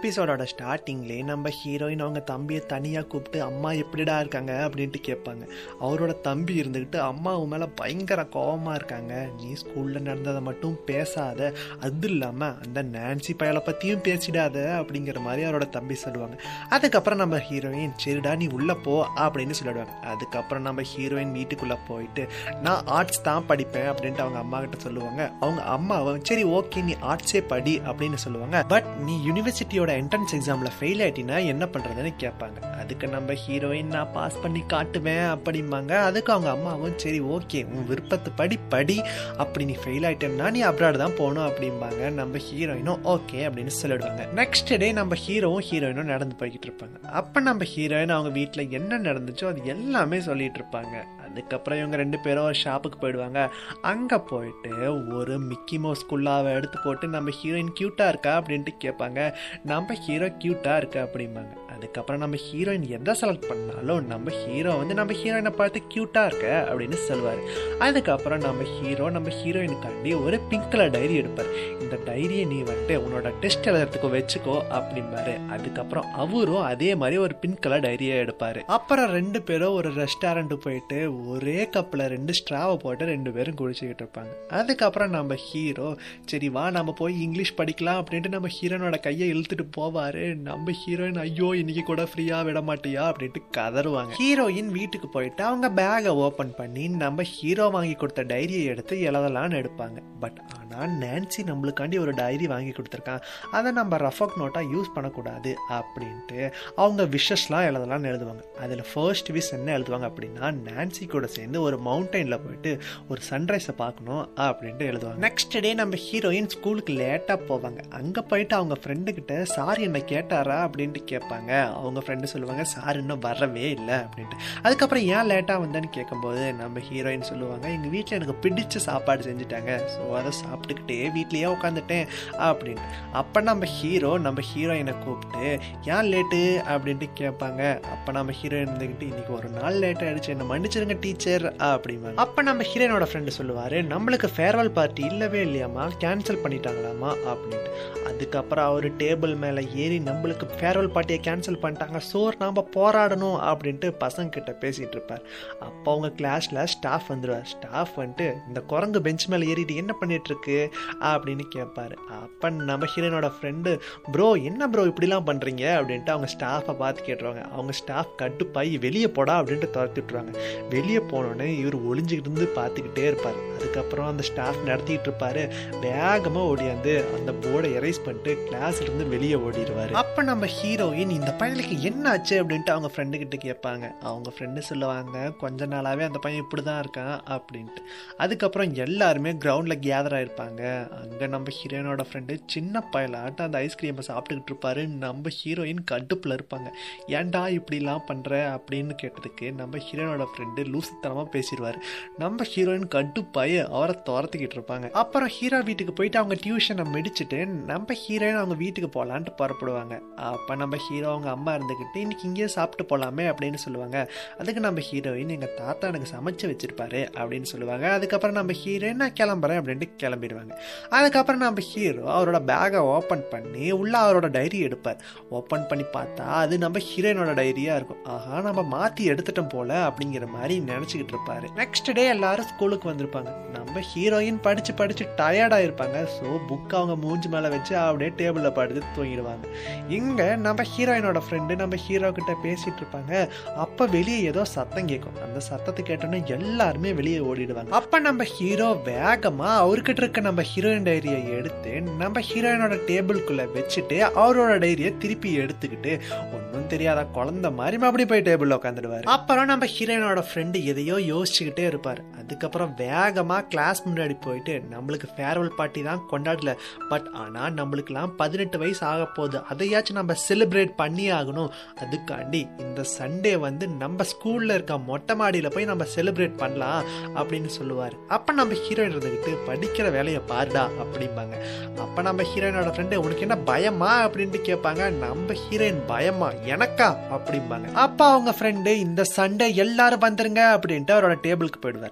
எபிசோடோட ஸ்டார்டிங்லேயே நம்ம ஹீரோயின் அவங்க தம்பியை தனியாக கூப்பிட்டு அம்மா எப்படிடா இருக்காங்க அப்படின்ட்டு கேட்பாங்க. அவரோட தம்பி இருந்துக்கிட்டு அம்மா உன் மேலே பயங்கர கோபமாக இருக்காங்க, நீ ஸ்கூலில் நடந்ததை மட்டும் பேசாத, அது இல்லாமல் அந்த நான்சி பயலை பற்றியும் பேசிடாத அப்படிங்கிற மாதிரி அவரோட தம்பி சொல்லுவாங்க. அதுக்கப்புறம் நம்ம ஹீரோயின் சரிடா நீ உள்ளே போ அப்படின்னு சொல்லிடுவாங்க. அதுக்கப்புறம் நம்ம ஹீரோயின் வீட்டுக்குள்ளே போயிட்டு நான் ஆர்ட்ஸ் தான் படிப்பேன் அப்படின்ட்டு அவங்க அம்மா கிட்ட சொல்லுவாங்க. அவங்க அம்மாவை சரி ஓகே நீ ஆர்ட்ஸே படி அப்படின்னு சொல்லுவாங்க. பட் நீ யூனிவர்சிட்டியோட என்ட்ரன்ஸ் எக்ஸாம்ல ஃபெயில் ஆயிட்டினா என்ன பண்றதுன்னு கேட்பாங்க. அதுக்கு நம்ம ஹீரோயின் நான் பாஸ் பண்ணி காட்டுவேன் அப்படிம்பாங்க. அதுக்கு அவங்க அம்மாவும் சரி ஓகே உன் விருப்பத்து படி அப்படி நீ ஃபெயில் ஆயிட்டேன்னா நீ அப்ராட் தான் போகணும் அப்படிம்பாங்க. நம்ம ஹீரோயினும் ஓகே அப்படின்னு சொல்லிடுவாங்க. நெக்ஸ்ட் டே நம்ம ஹீரோயினும் நடந்து போய்கிட்டு இருப்பாங்க. அப்ப நம்ம ஹீரோயின் அவங்க வீட்டுல என்ன நடந்துச்சோ அது எல்லாமே சொல்லிட்டு இருப்பாங்க. அதுக்கப்புறம் இவங்க 2 பேரும் ஒரு ஷாப்புக்கு போயிடுவாங்க. அங்கே போயிட்டு ஒரு மிக்கி மவுஸ் குல்லாவை எடுத்து போட்டு நம்ம ஹீரோயின் க்யூட்டாக இருக்கா அப்படின்ட்டு கேட்பாங்க. நம்ம ஹீரோ க்யூட்டாக இருக்கா அப்படிம்பாங்க. அதுக்கப்புறம் நம்ம ஹீரோயின் எதை செலக்ட் பண்ணாலும் நம்ம ஹீரோ வந்து நம்ம ஹீரோயினை பார்த்து க்யூட்டாக இருக்க அப்படின்னு சொல்லுவார். அதுக்கப்புறம் நம்ம ஹீரோயினுக்காண்டி ஒரு பிங்க் கலர் டைரி எடுப்பார். இந்த டைரியை நீ வந்துட்டு உன்னோட டெஸ்ட் எழுதுறதுக்கு வச்சுக்கோ அப்படிம்பாரு. அதுக்கப்புறம் அவரும் அதே மாதிரி ஒரு பிங்க் கலர் டைரியை எடுப்பார். அப்புறம் 2 பேரும் ஒரு ரெஸ்டாரண்ட் போயிட்டு ஒரே கப்பில் 2 ஸ்ட்ராவை போட்டு 2 பேரும் குடிச்சுக்கிட்டு இருப்பாங்க. அதுக்கப்புறம் நம்ம ஹீரோ சரி வா நம்ம போய் இங்கிலீஷ் படிக்கலாம் அப்படின்ட்டு நம்ம ஹீரோனோட கையை இழுத்துட்டு போவாரு. நம்ம ஹீரோயின் ஐயோ இன்னைக்கு கூட ஃப்ரீயா விட மாட்டியா அப்படின்ட்டு கதறுவாங்க. ஹீரோயின் வீட்டுக்கு போயிட்டு அவங்க பேகை ஓபன் பண்ணி நம்ம ஹீரோ வாங்கி கொடுத்த டைரியை எடுத்து எழுதலான்னு எடுப்பாங்க. பட் ஆனால் நான்சி நம்மளுக்காண்டி ஒரு டைரி வாங்கி கொடுத்துருக்கான், அதை நம்ம ரஃபக் நோட்டா யூஸ் பண்ணக்கூடாது அப்படின்ட்டு அவங்க விஷஸ்லாம் எழுதலான்னு எழுதுவாங்க. அதில் ஃபர்ஸ்ட் விஷ் என்ன எழுதுவாங்க அப்படின்னா நான்சி கூட சேர்ந்து ஒரு மவுண்டெயினில் போயிட்டு ஒரு சன்ரைஸை பார்க்கணும் அப்படின்ட்டு எழுதுவாங்க. நெக்ஸ்ட் டே நம்ம ஹீரோயின் ஸ்கூலுக்கு லேட்டாக போவாங்க. அங்கே போயிட்டு அவங்க ஃப்ரெண்டுக்கிட்ட சார் என்ன கேட்டாரா அப்படின்ட்டு கேட்பாங்க. அவங்க ஃப்ரெண்டு சொல்லுவாங்க சார் இன்னும் வரவே இல்லை அப்படின்ட்டு. அதுக்கப்புறம் ஏன் லேட்டாக வந்தேன்னு கேட்கும்போது நம்ம ஹீரோயின் சொல்லுவாங்க எங்கள் வீட்டில் எனக்கு பிடிச்ச சாப்பாடு செஞ்சுட்டாங்க, ஸோ அதை சாப்பிட்டுக்கிட்டே வீட்லேயே உட்காந்துட்டேன் அப்படின்ட்டு. அப்போ நம்ம ஹீரோயினை கூப்பிட்டு ஏன் லேட்டு அப்படின்ட்டு கேட்பாங்க. அப்போ நம்ம ஹீரோயின் இருந்துக்கிட்டு இன்னைக்கு ஒரு நாள் லேட் ஆயிடுச்சு என்ன மன்னிச்சிருங்க டீச்சர் அப்படிம்பாங்க. அப்போ நம்ம ஹீரோயினோட ஃப்ரெண்டு சொல்லுவார் நம்மளுக்கு ஃபேர்வெல் பார்ட்டி இல்லவே இல்லையாம்மா, கேன்சல் பண்ணிட்டாங்களாமா அப்படின்ட்டு. அதுக்கப்புறம் அவர் டேபிள் மேலே ஏறி நம்மளுக்கு ஃபேர்வெல் பார்ட்டியை கேன்சல் பண்ணிட்டாங்க, சோர் நாம் போராடணும் அப்படின்ட்டு பசங்க கிட்ட பேசிகிட்டு இருப்பார். அப்போ அவங்க கிளாஸில் ஸ்டாஃப் வந்துடுவார். ஸ்டாஃப் வந்துட்டு இந்த குரங்கு பெஞ்ச் மேலே ஏறிட்டு என்ன பண்ணிட்டு இருக்கு அப்படின்னு கேட்பாரு. அப்போ நம்ம ஹீரோனோட ஃப்ரெண்டு ப்ரோ என்ன ப்ரோ இப்படிலாம் பண்ணுறீங்க அப்படின்ட்டு அவங்க ஸ்டாஃபை பார்த்து கேட்டுருவாங்க. அவங்க ஸ்டாஃப் கட்டுப்பாய் வெளியே போடா அப்படின்ட்டு துரத்தி விட்டுருவாங்க. வெளியே போனோடனே இவர் ஒளிஞ்சிக்கிட்டு இருந்து பார்த்துக்கிட்டே இருப்பார். அதுக்கப்புறம் அந்த ஸ்டாஃப் நடத்திக்கிட்டு இருப்பாரு. வேகமாக ஓடியாந்து அந்த போர்டை எரேஸ் பண்ணிட்டு கிளாஸ்ல இருந்து வெளியே ஓடிடுவார். அப்போ நம்ம ஹீரோயின் இந்த பையனுக்கு என்ன ஆச்சு அப்படின்ட்டு அவங்க ஃப்ரெண்டு கிட்ட கேட்பாங்க. அவங்க ஃப்ரெண்டு சொல்லுவாங்க கொஞ்ச நாளாவே அந்த பையன் இப்படி தான் இருக்கான் அப்படின்ட்டு. அதுக்கப்புறம் எல்லாருமே கிரவுண்டில் கேதர் ஆகிருப்பாங்க. அங்கே நம்ம ஹீரோயினோட ஃப்ரெண்டு சின்ன பயலாட்ட அந்த ஐஸ்கிரீமை சாப்பிட்டுக்கிட்டு இருப்பாரு. நம்ம ஹீரோயின் கடுப்பில் இருப்பாங்க. ஏன்டா இப்படிலாம் பண்ணுற அப்படின்னு கேட்டதுக்கு நம்ம ஹீரோயினோட ஃப்ரெண்டு லூசுத்தனமாக பேசிடுவார். நம்ம ஹீரோயின் கடுப்பாய் அவரை துரத்துக்கிட்டு இருப்பாங்க. அப்புறம் ஹீரோ வீட்டுக்கு போயிட்டு அவங்க டியூஷனை முடிச்சுட்டு நம்ம ஹீரோயின் அவங்க வீட்டுக்கு போகலான்ட்டு புறப்படுவாங்க. அப்போ நம்ம ஹீரோ அவங்க அம்மா இருந்துக்கிட்டு இன்னைக்கு இங்கேயே சாப்பிட்டு போகலாமே அப்படின்னு சொல்லுவாங்க. அதுக்கு நம்ம ஹீரோயின் எங்கள் தாத்தா எனக்கு சமைச்சு வச்சிருப்பாரு அப்படின்னு சொல்லுவாங்க. அதுக்கப்புறம் நம்ம ஹீரோயின் நான் கிளம்புறேன் அப்படின்ட்டு கிளம்பிடுவாங்க. அதுக்கப்புறம் நம்ம ஹீரோ அவரோட பேகை ஓப்பன் பண்ணி உள்ள அவரோட டைரி எடுப்பார். ஓப்பன் பண்ணி பார்த்தா அது நம்ம ஹீரோயினோட டைரியாக இருக்கும். ஆஹா நம்ம மாற்றி எடுத்துட்டோம் போல அப்படிங்கிற மாதிரி நினச்சிக்கிட்டு இருப்பாரு. நெக்ஸ்ட் டே எல்லாரும் ஸ்கூலுக்கு வந்திருப்பாங்க. நம்ம ஹீரோயின் படிச்சு டயர்டாக இருப்பாங்க. ஸோ புக் அவங்க மூஞ்சி மேலே வச்சு அப்படியே டேபிளில் படுத்து தூங்கிடுவாங்க. இங்கே நம்ம ஹீரோயினோட ஃப்ரெண்டு நம்ம ஹீரோ கிட்ட பேசிட்டு இருப்பாங்க. அப்போ வெளியே ஏதோ சத்தம் கேட்கும். அந்த சத்தத்தை கேட்டோன்னே எல்லாருமே வெளியே ஓடிடுவாங்க. அப்போ நம்ம ஹீரோ வேகமாக அவர்கிட்ட இருக்க நம்ம ஹீரோயின் டைரியை எடுத்து நம்ம ஹீரோயினோட டேபிளுக்குள்ளே வச்சுட்டு அவரோட டைரியை திருப்பி எடுத்துக்கிட்டு ஒன்றும் தெரியாத குழந்தை மாதிரி அப்படி போய் டேபிளில் உட்காந்துடுவார். அப்புறம் நம்ம ஹீரோயினோட ஃப்ரெண்டு எதையோ யோசிச்சுக்கிட்டே இருப்பார். அதுக்கப்புறம் வேகமாக கிளாஸ் முன்னாடி போயிட்டு நம்மளுக்கு ஃபேர்வெல் பார்ட்டி தான் கொண்டாடல, பட் ஆனால் நம்மளுக்கெல்லாம் 18 வயசு ஆக போகுது, அதையாச்சும் நம்ம செலிப்ரேட் பண்ணி ஆகணும், அதுக்காண்டி இந்த சண்டே வந்து நம்ம ஸ்கூல்ல இருக்க மொட்டை மாடியில் போய் நம்ம செலிப்ரேட் பண்ணலாம் அப்படின்னு சொல்லுவார். அப்போ நம்ம ஹீரோயின் இருந்துக்கிட்டு படிக்கிற வேலையை பாருடா அப்படிம்பாங்க. அப்போ நம்ம ஹீரோயினோட ஃப்ரெண்டு உனக்கு என்ன பயமா அப்படின்ட்டு கேட்பாங்க. நம்ம ஹீரோயின் பயமா எனக்கா அப்படிம்பாங்க. அப்போ அவங்க ஃப்ரெண்டு இந்த சண்டே எல்லாரும் வந்துருங்க அப்படின்ட்டு அவரோட டேபிளுக்கு போயிடுவார். அங்கே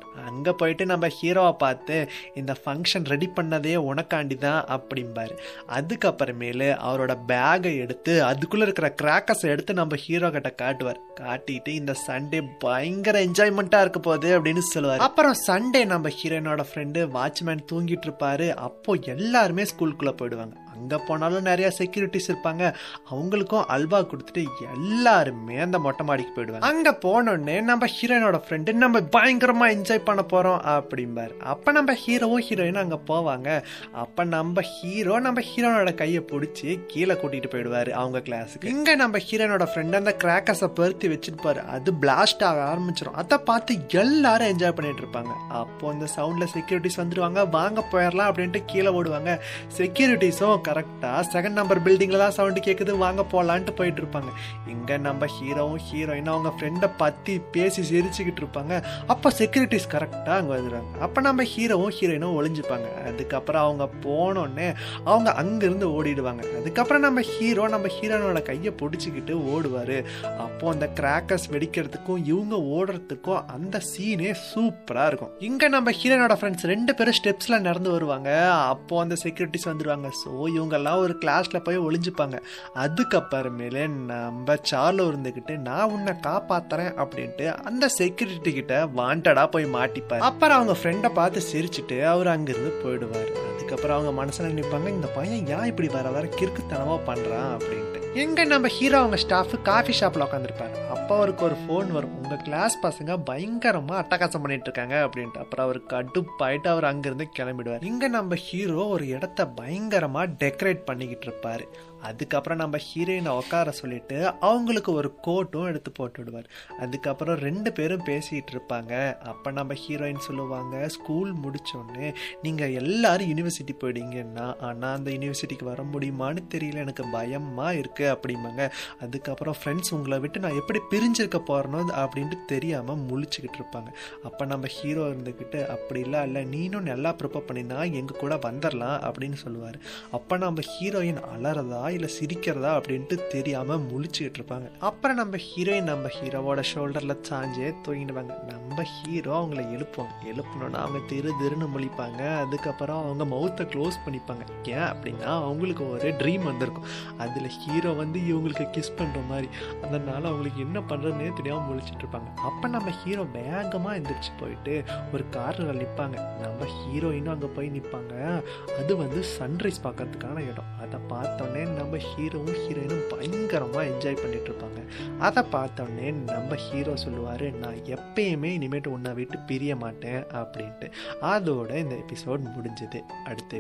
அங்கே போயிட்டு நம்ம ஹீரோவை பார்த்து இந்த ஃபங்க்ஷன் ரெடி பண்ணதே உனக்காண்டி தான் அப்படிம்பாரு. அதுக்கப்புறமேலு அவரோட பேகை எடுத்து அதுக்குள்ளே இருக்கிற கிராக்கர்ஸை எடுத்து நம்ம ஹீரோ கிட்ட காட்டுவார். காட்டிட்டு இந்த சண்டே பயங்கர என்ஜாய்மெண்ட்டாக இருக்க போகுது அப்படின்னு சொல்லுவார். அப்புறம் சண்டே நம்ம ஹீரோயினோட ஃப்ரெண்டு வாட்ச்மேன் தூங்கிட்டு இருப்பாரு. அப்போ எல்லாருமே ஸ்கூலுக்குள்ளே போயிடுவாங்க. அங்கே போனாலும் நிறைய செக்யூரிட்டிஸ் இருப்பாங்க. அவங்களுக்கும் அல்வா கொடுத்துட்டு எல்லாருமே அந்த மொட்டை மாடிக்கு போயிடுவாங்க. அங்கே போனோடனே நம்ம ஹீரோயினோட ஃப்ரெண்டு நம்ம பயங்கரமா என்ஜாய் பண்ண போறோம் அப்படிம்பாரு. அப்போ நம்ம ஹீரோவும் ஹீரோயினும் அங்கே போவாங்க. அப்போ நம்ம ஹீரோனோட கையை பிடிச்சி கீழே கூட்டிட்டு போயிடுவாரு அவங்க கிளாஸுக்கு. இங்கே நம்ம ஹீரோனோட ஃப்ரெண்டு அந்த கிராக்கர்ஸை பருத்தி வச்சிருப்பாரு. அது பிளாஸ்ட் ஆக ஆரம்பிச்சிடும். அதை பார்த்து எல்லாரும் என்ஜாய் பண்ணிட்டு இருப்பாங்க. அப்போ அந்த சவுண்ட்ல செக்யூரிட்டிஸ் வந்துருவாங்க. வாங்க போயிடலாம் அப்படின்ட்டு கீழே ஓடுவாங்க. செக்யூரிட்டிஸும் கரெக்டா செகண்ட் நம்பர் பில்டிங்ல தான் சவுண்ட் கேக்குது, வாங்க போலான்ட்டு போயிட்டு இருப்பாங்க. இங்க நம்ம ஹீரோவும் ஹீரோயினும் அவங்க ஃப்ரெண்டை பத்தி பேசி சிரிச்சுக்கிட்டு இருப்பாங்க. அப்ப செக்யூரிட்டிஸ் கரெக்டா அங்க வந்துடுவாங்க. அப்ப நம்ம ஹீரோவும் ஹீரோயினும் ஒளிஞ்சுப்பாங்க. அதுக்கப்புறம் அவங்க போனோடனே அவங்க அங்கிருந்து ஓடிடுவாங்க. அதுக்கப்புறம் நம்ம ஹீரோனோட கையை பிடிச்சிக்கிட்டு ஓடுவாரு. அப்போ அந்த கிராக்கர்ஸ் வெடிக்கிறதுக்கும் இவங்க ஓடுறதுக்கும் அந்த சீனே சூப்பரா இருக்கும். இங்க நம்ம ஹீரோனோட ஃப்ரெண்ட்ஸ் 2 பேரும் ஸ்டெப்ஸ்ல நடந்து வருவாங்க. அப்போ அந்த செக்யூரிட்டிஸ் வந்துருவாங்க. ஸோ இவங்கெல்லாம் ஒரு கிளாஸ்ல போய் ஒளிஞ்சுப்பாங்க. அதுக்கப்புறமேலே நம்ம சார்லோ இருந்துகிட்டு நான் உன்னை காப்பாத்துறேன் அப்படின்ட்டு அந்த செக்யூரிட்டி கிட்ட வாண்டடா போய் மாட்டிப்பாரு. அப்புறம் அவங்க ஃப்ரெண்டை பார்த்து சிரிச்சுட்டு அவர் அங்கிருந்து போயிடுவார். அதுக்கப்புறம் அவங்க மனசுல நினைப்பாங்க, இந்த பையன் ஏன் இப்படி வர கிறுக்குத்தனமா பண்றான் அப்படின்ட்டு. எங்க நம்ம ஹீரோ அவங்க ஸ்டாஃப் காஃபி ஷாப்ல உட்காந்துருப்பாரு. அப்போ அவருக்கு ஒரு ஃபோன் வரும், உங்க கிளாஸ் பசங்க பயங்கரமா அட்டகாசம் பண்ணிட்டு இருக்காங்க அப்படின்ட்டு. அப்புறம் அவருக்கு கடுப்பாயிட்டு அவர் அங்கிருந்து கிளம்பிடுவார். இங்க நம்ம ஹீரோ ஒரு இடத்த பயங்கரமா டெக்கரேட் பண்ணிக்கிட்டு இருப்பாரு. அதுக்கப்புறம் நம்ம ஹீரோயினை உட்கார சொல்லிட்டு அவங்களுக்கு ஒரு கோட்டும் எடுத்து போட்டு விடுவார். அதுக்கப்புறம் 2 பேரும் பேசிக்கிட்டு இருப்பாங்க. அப்போ நம்ம ஹீரோயின் சொல்லுவாங்க, ஸ்கூல் முடிச்சோடனே நீங்கள் எல்லாரும் யூனிவர்சிட்டி போயிடுங்கன்னா, ஆனால் அந்த யூனிவர்சிட்டிக்கு வர முடியுமான்னு தெரியல, எனக்கு பயமாக இருக்குது அப்படிம்பாங்க. அதுக்கப்புறம் ஃப்ரெண்ட்ஸ் உங்களை விட்டு நான் எப்படி பிரிஞ்சிருக்க போகிறனோ அப்படின்ட்டு தெரியாமல் முழிச்சுக்கிட்டு இருப்பாங்க. அப்போ நம்ம ஹீரோ இருந்துக்கிட்டு அப்படிலாம் இல்லை, நீனும் நல்லா ப்ரிப்பேர் பண்ணினா எங்கள் கூட வந்துடலாம் அப்படின்னு சொல்லுவார். அப்போ நம்ம ஹீரோயின் அலறதா இல்லை சிரிக்கிறதா அப்படின்ட்டு தெரியாம முழிச்சுக்கிட்டு இருப்பாங்க. அப்புறம் நம்ம ஹீரோவோட ஷோல்டர்ல சாஞ்சே தூங்கிடுவாங்க. நம்ம ஹீரோ அவங்கள எழுப்பணும்னா அவங்க திருன்னு முழிப்பாங்க. அதுக்கப்புறம் அவங்க மவுத்தை க்ளோஸ் பண்ணிப்பாங்க. ஏன் அப்படின்னா அவங்களுக்கு ஒரு ட்ரீம் வந்திருக்கும், அதுல ஹீரோ வந்து இவங்களுக்கு கிஸ் பண்ற மாதிரி. அதனால அவங்களுக்கு என்ன பண்றதுன்னே தெரியாம முழிச்சிட்டு இருப்பாங்க. அப்ப நம்ம ஹீரோ வேகமா எந்திரிச்சு போயிட்டு ஒரு கார்ல நிற்பாங்க. நம்ம ஹீரோயினும் அங்க போய் நிற்பாங்க. அது வந்து சன்ரைஸ் பார்க்கறதுக்கான இடம். அதை பார்த்தோன்னே நம்ம ஹீரோவும் ஹீரோயினும் பயங்கரமா என்ஜாய் பண்ணிட்டு இருப்பாங்க. அதை பார்த்தோன்னே நம்ம ஹீரோ சொல்லுவாரு, நான் எப்பயுமே இனிமேட்டு உன்னை விட்டு பிரிய மாட்டேன் அப்படின்ட்டு. அதோட இந்த எபிசோட் முடிஞ்சது. அடுத்த